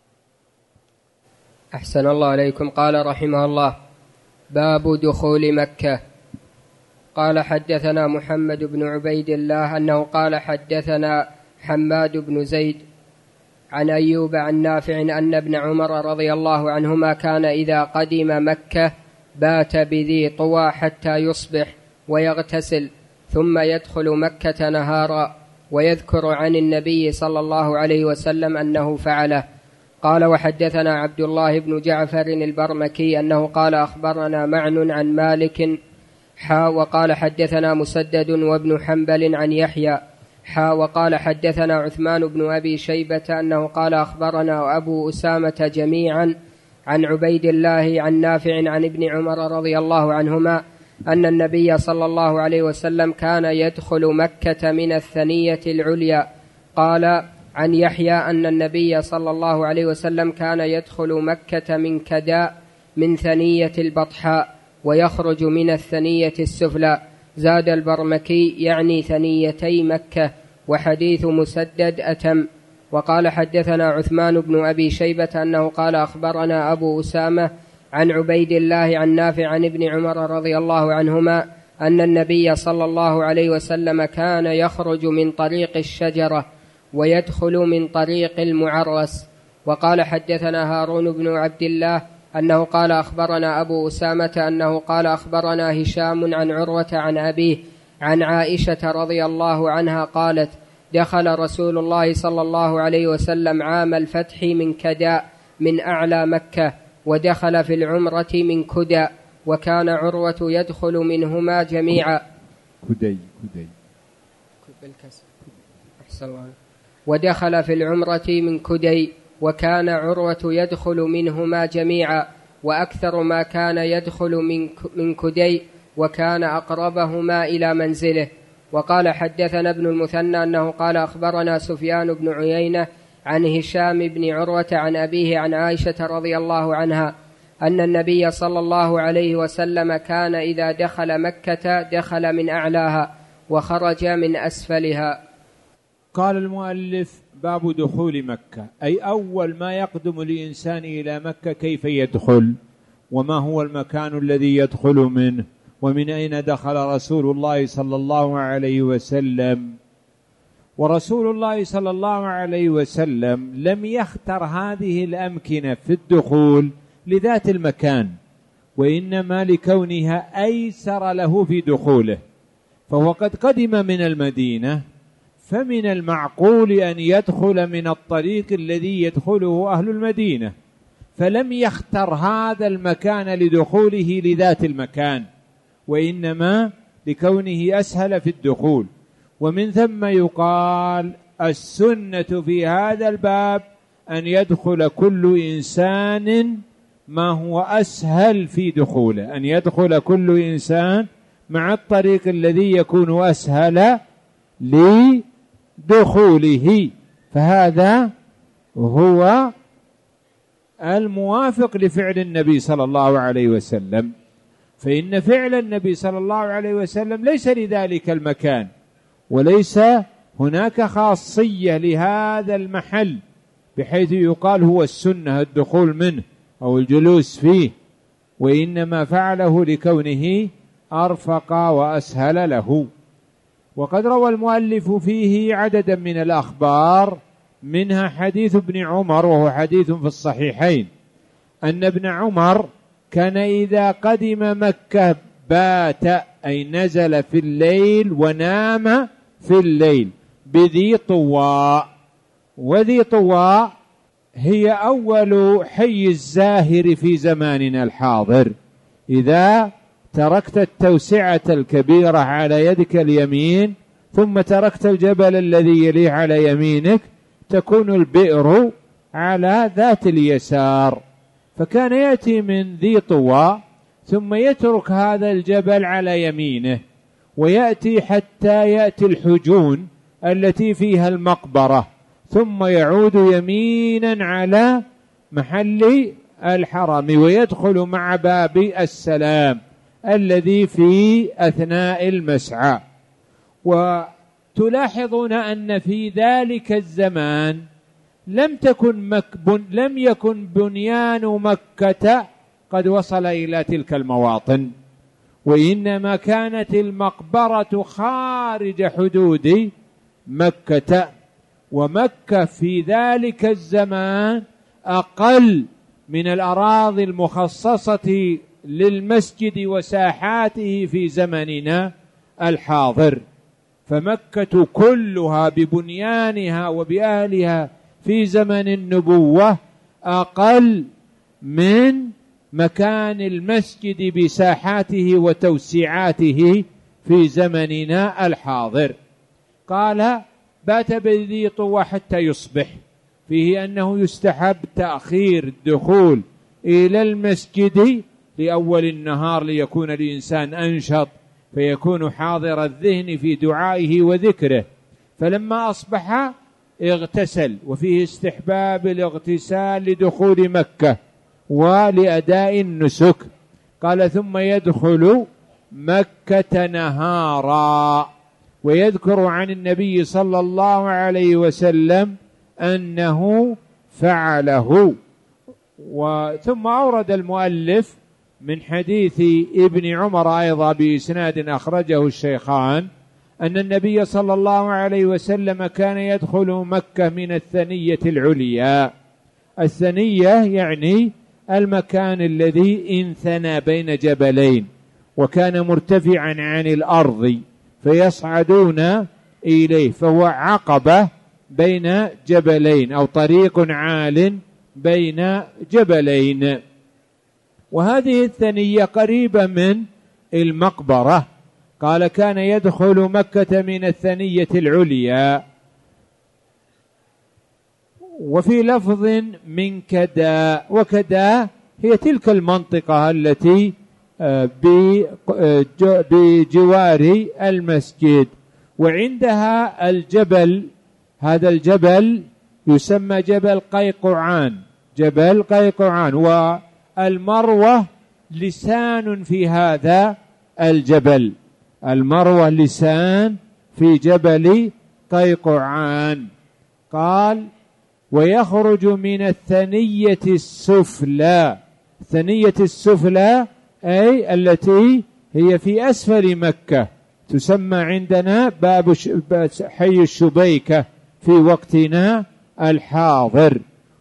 أحسن الله عليكم. قال رحمه الله باب دخول مكة. قال حدثنا محمد بن عبيد الله أنه قال حدثنا حماد بن زيد عن أيوب عن نافع أن ابن عمر رضي الله عنهما كان إذا قدم مكة بات بذي طوى حتى يصبح ويغتسل ثم يدخل مكة نهارا، ويذكر عن النبي صلى الله عليه وسلم أنه فعله. قال وحدثنا عبد الله بن جعفر البرمكي أنه قال أخبرنا معن عن مالك حا وقال حدثنا مسدد وابن حنبل عن يحيى حا وقال حدثنا عثمان بن أبي شيبة أنه قال أخبرنا أبو أسامة جميعا عن عبيد الله عن نافع عن ابن عمر رضي الله عنهما أن النبي صلى الله عليه وسلم كان يدخل مكة من الثنية العليا. قال عن يحيى أن النبي صلى الله عليه وسلم كان يدخل مكة من كداء من ثنية البطحاء ويخرج من الثنية السفلى. زاد البرمكي يعني ثنيتي مكة، وحديث مسدد أتم. وقال حدثنا عثمان بن أبي شيبة أنه قال أخبرنا أبو أسامة عن عبيد الله عن نافع عن ابن عمر رضي الله عنهما أن النبي صلى الله عليه وسلم كان يخرج من طريق الشجرة ويدخل من طريق المعرس. وقال حدثنا هارون بن عبد الله أنه قال أخبرنا أبو أسامة أنه قال أخبرنا هشام عن عروة عن أبيه عن عائشة رضي الله عنها قالت دخل رسول الله صلى الله عليه وسلم عام الفتح من كداء من أعلى مكة، ودخل في العمرة من كدى، وكان عروة يدخل منهما جميعا. كدي كدي بالكسر. أحسن الله. ودخل في العمرة من كدي، وكان عروة يدخل منهما جميعا، وأكثر ما كان يدخل من من كدي، وكان أقربهما إلى منزله. وقال حدثنا ابن المثنى أنه قال أخبرنا سفيان بن عيينة عن هشام بن عروة عن أبيه عن عائشة رضي الله عنها أن النبي صلى الله عليه وسلم كان إذا دخل مكة دخل من أعلاها وخرج من أسفلها. قال المؤلف باب دخول مكة، أي أول ما يقدم الإنسان إلى مكة كيف يدخل، وما هو المكان الذي يدخل منه، ومن أين دخل رسول الله صلى الله عليه وسلم. ورسول الله صلى الله عليه وسلم لم يختر هذه الأمكنة في الدخول لذات المكان، وإنما لكونها أيسر له في دخوله، فهو قد قدم من المدينة، فمن المعقول أن يدخل من الطريق الذي يدخله أهل المدينة، فلم يختر هذا المكان لدخوله لذات المكان، وإنما لكونه أسهل في الدخول. ومن ثم يقال السنة في هذا الباب أن يدخل كل إنسان ما هو أسهل في دخوله، أن يدخل كل إنسان مع الطريق الذي يكون أسهل لدخوله، فهذا هو الموافق لفعل النبي صلى الله عليه وسلم. فإن فعل النبي صلى الله عليه وسلم ليس لذلك المكان، وليس هناك خاصية لهذا المحل بحيث يقال هو السنة الدخول منه أو الجلوس فيه، وإنما فعله لكونه أرفق وأسهل له. وقد روى المؤلف فيه عددا من الأخبار، منها حديث ابن عمر، وهو حديث في الصحيحين، أن ابن عمر كان إذا قدم مكة بات، أي نزل في الليل ونام في الليل بذي طواء. وذي طواء هي أول حي الزاهر في زماننا الحاضر. إذا تركت التوسعة الكبيرة على يدك اليمين ثم تركت الجبل الذي يليه على يمينك، تكون البئر على ذات اليسار، فكان يأتي من ذي طواء ثم يترك هذا الجبل على يمينه ويأتي حتى يأتي الحجون التي فيها المقبرة، ثم يعود يمينا على محل الحرم ويدخل مع باب السلام الذي في أثناء المسعى. وتلاحظون أن في ذلك الزمان لم تكن مك بن لم يكن بنيان مكة قد وصل إلى تلك المواطن، وإنما كانت المقبرة خارج حدود مكة. ومكة في ذلك الزمان أقل من الأراضي المخصصة للمسجد وساحاته في زمننا الحاضر، فمكة كلها ببنيانها وبأهلها في زمن النبوة أقل من مكان المسجد بساحاته وتوسيعاته في زمننا الحاضر. قال بات بذي طوى حتى يصبح، فيه أنه يستحب تأخير الدخول إلى المسجد لأول النهار ليكون الإنسان أنشط، فيكون حاضر الذهن في دعائه وذكره. فلما أصبح اغتسل، وفيه استحباب الاغتسال لدخول مكة ولأداء النسك. قال ثم يدخل مكة نهارا، ويذكر عن النبي صلى الله عليه وسلم أنه فعله. وثم أورد المؤلف من حديث ابن عمر أيضا بإسناد أخرجه الشيخان أن النبي صلى الله عليه وسلم كان يدخل مكة من الثنية العليا. الثنية يعني المكان الذي انثنى بين جبلين وكان مرتفعا عن الأرض فيصعدون إليه، فهو عقبة بين جبلين أو طريق عال بين جبلين. وهذه الثنية قريبة من المقبرة. قال كان يدخل مكة من الثنية العليا. وفي لفظ من كدا، وكدا هي تلك المنطقة التي بجوار المسجد، وعندها الجبل، هذا الجبل يسمى جبل قيقعان، جبل قيقعان، والمروة لسان في هذا الجبل، المروة لسان في جبل قيقعان. قال ويخرج من الثنية السفلى، الثنية السفلى أي التي هي في أسفل مكة، تسمى عندنا باب حي الشبيكة في وقتنا الحاضر.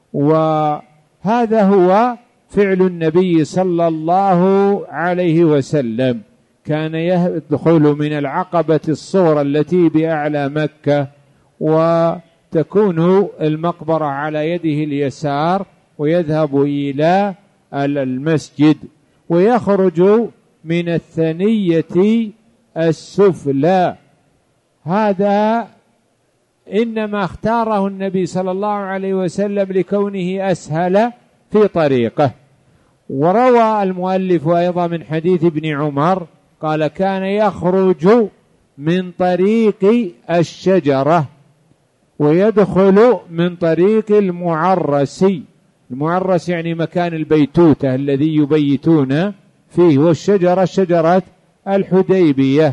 وهذا هو فعل النبي صلى الله عليه وسلم، كان يدخل من العقبة الصغرى التي بأعلى مكة، وتكون المقبرة على يده اليسار، ويذهب إلى المسجد، ويخرج من الثنية السفلى. هذا إنما اختاره النبي صلى الله عليه وسلم لكونه أسهل في طريقه. وروى المؤلف أيضا من حديث ابن عمر قال كان يخرج من طريق الشجرة ويدخل من طريق المعرس، المعرس يعني مكان البيتوتة الذي يبيتون فيه، والشجرة شجرة الحديبية.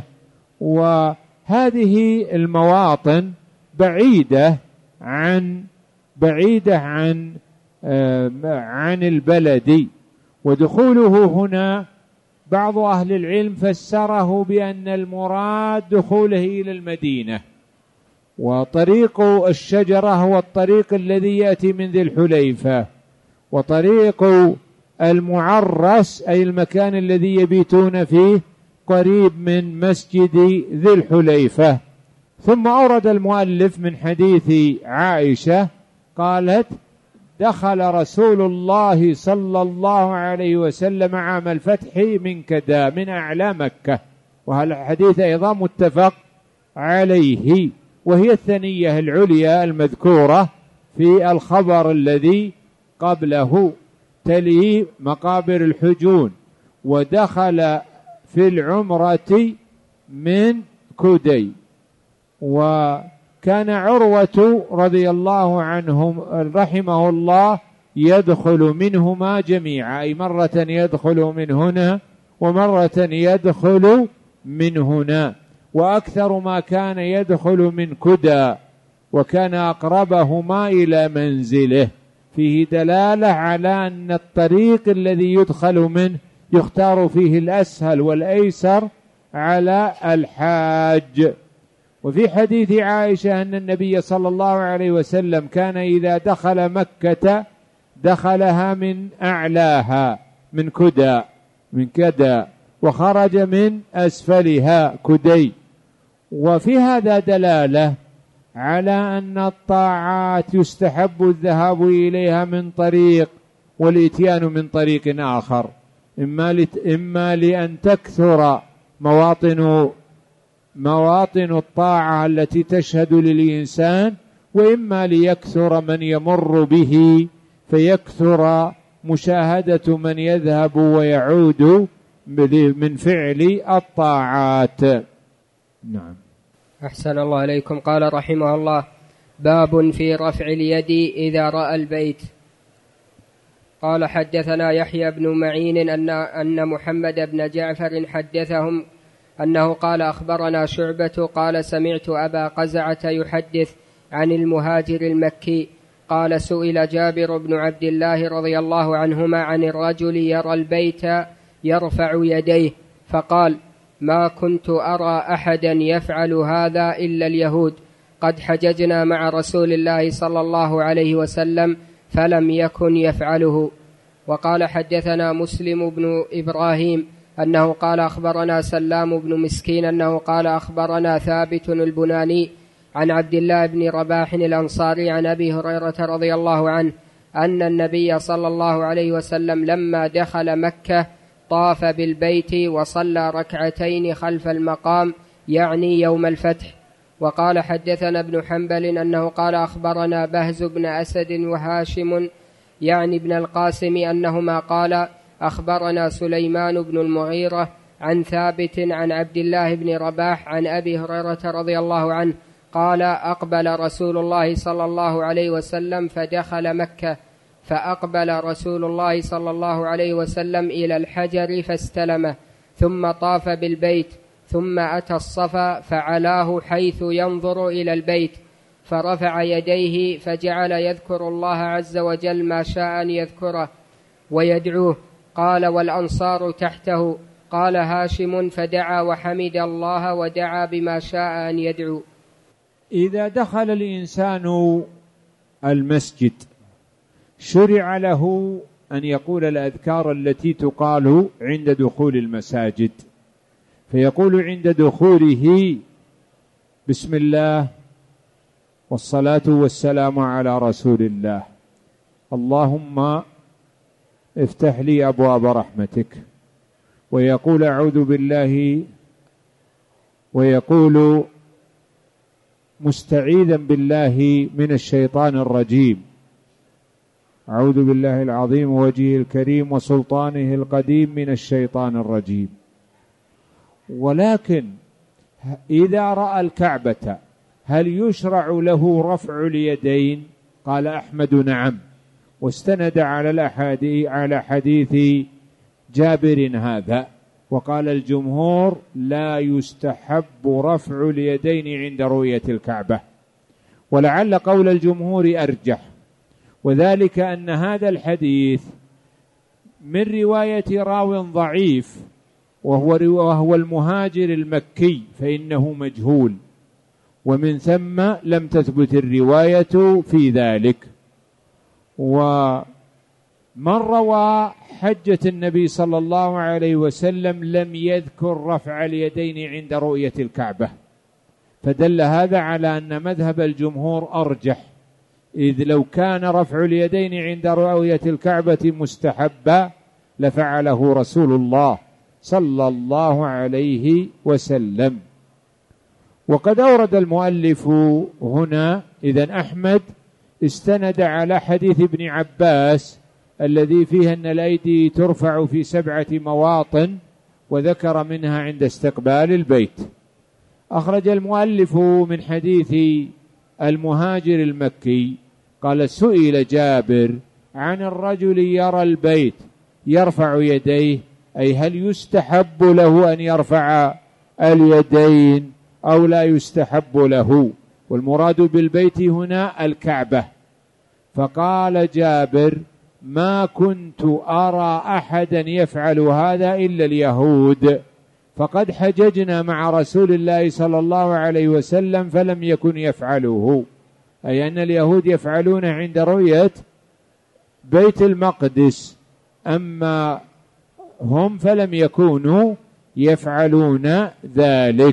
وهذه المواطن بعيدة عن بعيدة عن آه عن البلد. ودخوله هنا بعض أهل العلم فسره بأن المراد دخوله إلى المدينة، وطريق الشجرة هو الطريق الذي يأتي من ذي الحليفة، وطريق المعرس أي المكان الذي يبيتون فيه قريب من مسجد ذي الحليفة. ثم أورد المؤلف من حديث عائشة قالت دخل رسول الله صلى الله عليه وسلم عام الفتح من كدا من أعلى مكة، وهذا الحديث أيضا متفق عليه، وهي الثنية العليا المذكورة في الخبر الذي قبله، تلي مقابر الحجون. ودخل في العمرة من كدي. وكان عروة رضي الله عنهم رحمه الله يدخل منهما جميعا، أي مرة يدخل من هنا ومرة يدخل من هنا، وأكثر ما كان يدخل من كدى، وكان أقربهما إلى منزله. فيه دلالة على أن الطريق الذي يدخل منه يختار فيه الأسهل والأيسر على الحاج. وفي حديث عائشة أن النبي صلى الله عليه وسلم كان إذا دخل مكة دخلها من أعلاها من كدى من كدى وخرج من أسفلها كدي. وفي هذا دلالة على أن الطاعات يستحب الذهاب إليها من طريق والإتيان من طريق آخر، إما, لت... إما لأن تكثر مواطن مواطن الطاعة التي تشهد للإنسان، وإما ليكثر من يمر به فيكثر مشاهدة من يذهب ويعود من فعل الطاعات. نعم. أحسن الله إليكم. قال رحمه الله: باب في رفع اليد إذا رأى البيت. قال: حدثنا يحيى بن معين أن, أن محمد بن جعفر حدثهم أنه قال: أخبرنا شعبة قال: سمعت أبا قزعة يحدث عن المهاجر المكي قال: سئل جابر بن عبد الله رضي الله عنهما عن الرجل يرى البيت يرفع يديه، فقال: ما كنت أرى أحدا يفعل هذا إلا اليهود، قد حججنا مع رسول الله صلى الله عليه وسلم فلم يكن يفعله. وقال: حدثنا مسلم بن إبراهيم أنه قال: أخبرنا سلام بن مسكين أنه قال: أخبرنا ثابت البناني عن عبد الله بن رباح الأنصاري عن أبي هريرة رضي الله عنه أن النبي صلى الله عليه وسلم لما دخل مكة طاف بالبيت وصلى ركعتين خلف المقام، يعني يوم الفتح. وقال: حدثنا ابن حنبل أنه قال: أخبرنا بهز بن أسد وهاشم يعني ابن القاسم أنهما قال: أخبرنا سليمان بن المغيرة عن ثابت عن عبد الله بن رباح عن أبي هريرة رضي الله عنه قال: أقبل رسول الله صلى الله عليه وسلم فدخل مكة، فأقبل رسول الله صلى الله عليه وسلم إلى الحجر فاستلمه، ثم طاف بالبيت، ثم أتى الصفا فعلاه حيث ينظر إلى البيت، فرفع يديه فجعل يذكر الله عز وجل ما شاء أن يذكره ويدعوه. قال: والأنصار تحته. قال هاشم: فدعا وحمد الله ودعا بما شاء أن يدعو. إذا دخل الإنسان المسجد شرع له أن يقول الأذكار التي تقال عند دخول المساجد، فيقول عند دخوله: بسم الله والصلاة والسلام على رسول الله، اللهم افتح لي أبواب رحمتك، ويقول: أعوذ بالله، ويقول مستعيذا بالله من الشيطان الرجيم: أعوذ بالله العظيم ووجهه الكريم وسلطانه القديم من الشيطان الرجيم. ولكن إذا رأى الكعبة هل يشرع له رفع اليدين؟ قال أحمد: نعم، واستند على الأحاديث على حديث جابر هذا. وقال الجمهور: لا يستحب رفع اليدين عند رؤية الكعبة، ولعل قول الجمهور أرجح، وذلك أن هذا الحديث من رواية راو ضعيف وهو, وهو المهاجر المكي، فإنه مجهول، ومن ثم لم تثبت الرواية في ذلك. ومن روى حجة النبي صلى الله عليه وسلم لم يذكر رفع اليدين عند رؤية الكعبة، فدل هذا على أن مذهب الجمهور أرجح، إذ لو كان رفع اليدين عند رؤية الكعبة مستحبا لفعله رسول الله صلى الله عليه وسلم. وقد أورد المؤلف هنا إذن أحمد استند على حديث ابن عباس الذي فيه أن الأيدي ترفع في سبعة مواطن، وذكر منها عند استقبال البيت. أخرج المؤلف من حديث المهاجر المكي قال: سئل جابر عن الرجل يرى البيت يرفع يديه، أي هل يستحب له أن يرفع اليدين أو لا يستحب له؟ والمراد بالبيت هنا الكعبة. فقال جابر: ما كنت أرى أحدا يفعل هذا إلا اليهود، فقد حججنا مع رسول الله صلى الله عليه وسلم فلم يكن يفعله، أي أن اليهود يفعلون عند رؤية بيت المقدس، أما هم فلم يكونوا يفعلون ذلك.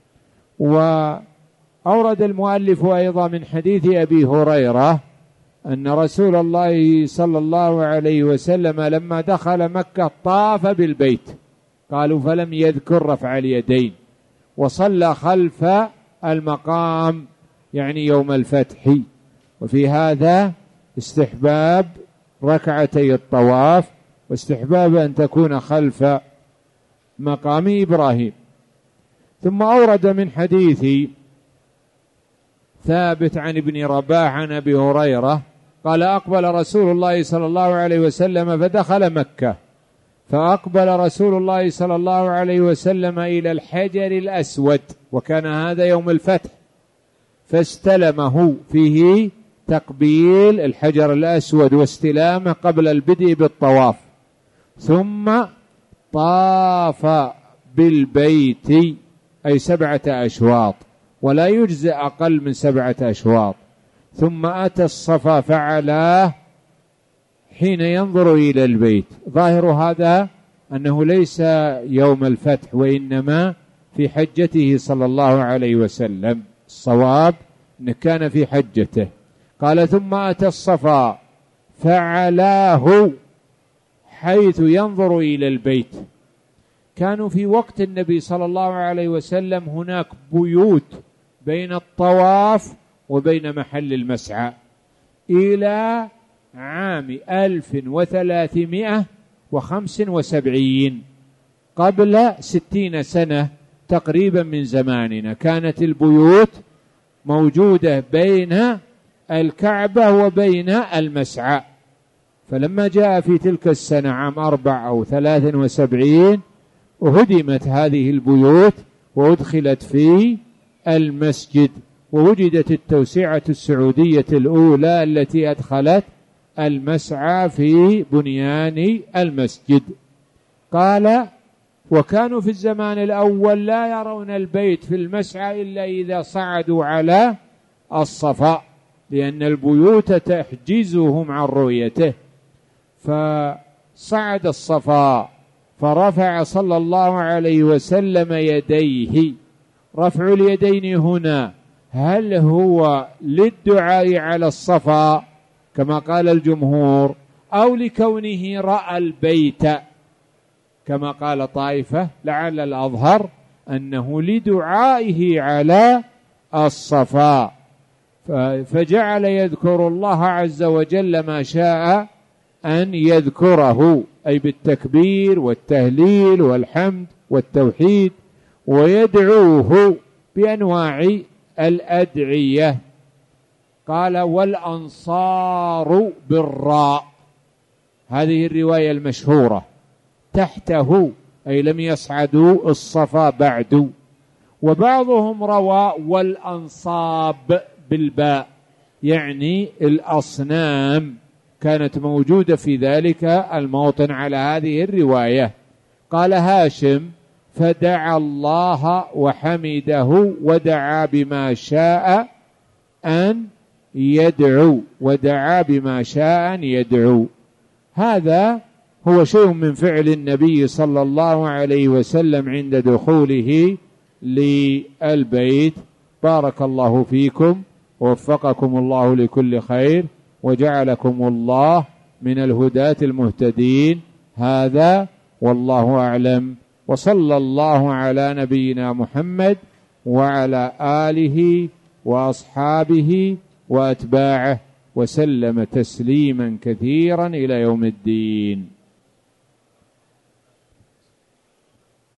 وأورد المؤلف أيضا من حديث أبي هريرة أن رسول الله صلى الله عليه وسلم لما دخل مكة طاف بالبيت، قالوا فلم يذكر رفع اليدين، وصلى خلف المقام يعني يوم الفتح. وفي هذا استحباب ركعتي الطواف، واستحباب أن تكون خلف مقام إبراهيم. ثم أورد من حديث ثابت عن ابن رباح عن أبي هريرة قال: أقبل رسول الله صلى الله عليه وسلم فدخل مكة، فأقبل رسول الله صلى الله عليه وسلم إلى الحجر الأسود، وكان هذا يوم الفتح، فاستلمه، فيه تقبيل الحجر الأسود واستلامه قبل البدء بالطواف، ثم طاف بالبيت أي سبعة أشواط، ولا يجزئ أقل من سبعة أشواط، ثم أتى الصفا فعلاه حين ينظر إلى البيت. ظاهر هذا أنه ليس يوم الفتح، وإنما في حجته صلى الله عليه وسلم، الصواب أنه كان في حجته. قال: ثم أتى الصفا فعلاه حيث ينظر إلى البيت. كانوا في وقت النبي صلى الله عليه وسلم هناك بيوت بين الطواف وبين محل المسعى إلى عام ألف وثلاثمائة وخمس وسبعين، قبل ستين سنة تقريبا من زماننا، كانت البيوت موجودة بين الكعبة وبين المسعى. فلما جاء في تلك السنة عام أربع أو ثلاث وسبعين هدمت هذه البيوت وأدخلت في المسجد، ووجدت التوسعة السعودية الأولى التي أدخلت المسعى في بنيان المسجد. قال: وكانوا في الزمان الأول لا يرون البيت في المسعى إلا إذا صعدوا على الصفا، لأن البيوت تحجزهم عن رؤيته. فصعد الصفا فرفع صلى الله عليه وسلم يديه. رفع اليدين هنا هل هو للدعاء على الصفا كما قال الجمهور، أو لكونه رأى البيت كما قال طائفة؟ لعل الأظهر أنه لدعائه على الصفا، فجعل يذكر الله عز وجل ما شاء أن يذكره، أي بالتكبير والتهليل والحمد والتوحيد، ويدعوه بأنواع الأدعية. قال: والأنصار بالراء، هذه الرواية المشهورة، تحته أي لم يصعدوا الصفا بعد. وبعضهم روى والأنصاب بالباء، يعني الأصنام كانت موجودة في ذلك الموطن على هذه الرواية. قال هاشم: فدعا الله وحمده ودعا بما شاء أن يدعو، ودعا بما شاء أن يدعو. هذا هو شيء من فعل النبي صلى الله عليه وسلم عند دخوله للبيت. بارك الله فيكم ووفقكم الله لكل خير، وجعلكم الله من الهداة المهتدين. هذا والله أعلم، وصلى الله على نبينا محمد وعلى آله وأصحابه وأتباعه وسلم تسليما كثيرا إلى يوم الدين.